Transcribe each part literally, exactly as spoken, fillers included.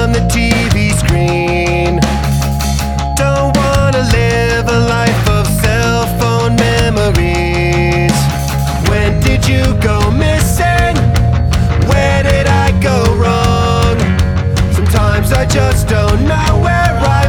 on the T V screen. Don't wanna live a life of cell phone memories. When did you go missing? Where did I go wrong? Sometimes I just don't know where I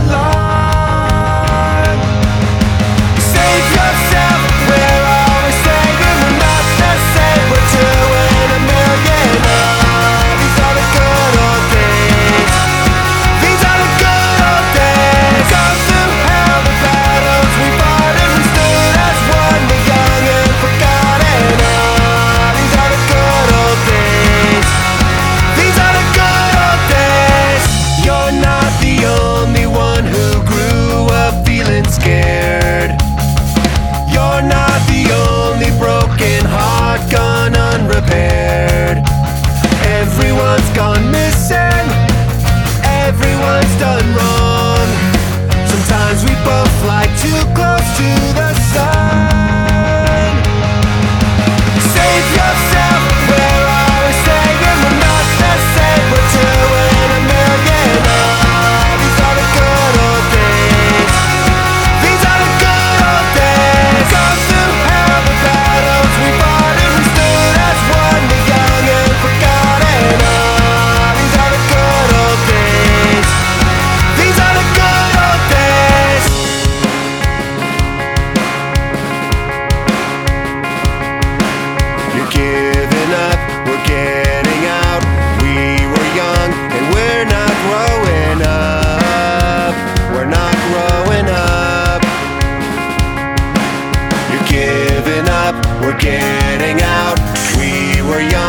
belong. Save yourself, we're always saying we're not the same. We're two in a million. Oh, these are the good old days. These are the good old days. Gone through hell, the battles we fought, and we stood as one. We're young and forgotten. Oh, these are the good old days. These are the good old days. You're not the only one who grew up feeling scared. You're not the only broken heart gone unrepaired. Everyone's gone missing. Everyone's done wrong. Sometimes we both fly too close to the sun. Save yourself, we're always saying we're not the same. We're two in a million. Oh, these are the good old days. These are the good old days. Gone through hell, the battles we fought, and we stood as one. We're young and forgotten. Oh, these are the good old days. These are the good old days. You're giving up, we're getting out. We were young and we're not growing up. We're not growing up. You're giving up, we're getting out. We were young